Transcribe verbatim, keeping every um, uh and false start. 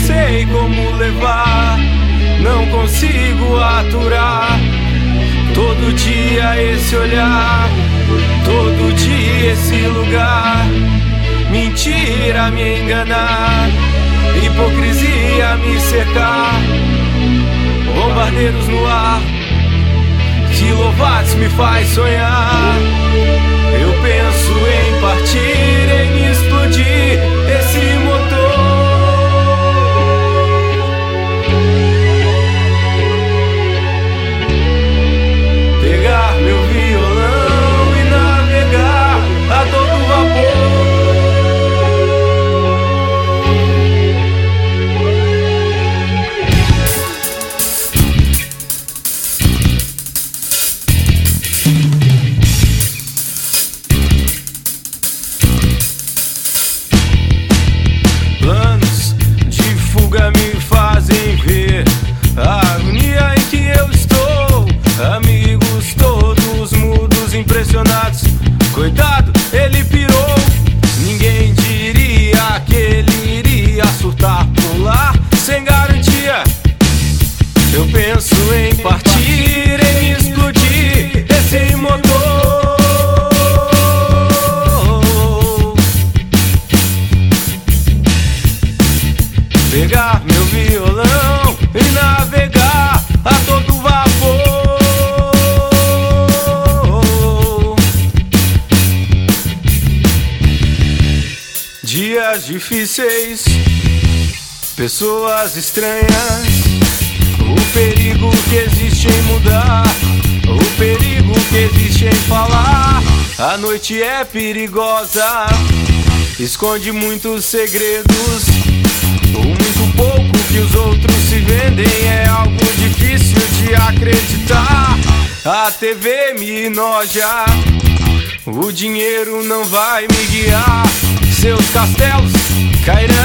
sei como levar, não consigo aturar. Todo dia esse olhar, todo dia esse lugar. Mentira me enganar, hipocrisia me cercar. Bombardeiros no ar, quilowatt me faz sonhar. Eu penso em partir, em explodir esse motor. Pegar meu violão e navegar a todo vapor. Planos de fuga me fazem ver a agonia em que eu estou. Amigos todos mudos, impressionados. Coitado, ele pirou. Ninguém diria que ele iria surtar por lá sem garantia. Eu penso em partir, em explodir esse motor. Pegar meu violão e navegar a todo vapor. Dias difíceis, pessoas estranhas. O perigo que existe em mudar, o perigo que existe em falar. A noite é perigosa, esconde muitos segredos. O muito pouco que os outros se vendem é algo difícil de acreditar. A T V me enoja, o dinheiro não vai me guiar. Seus castelos cairão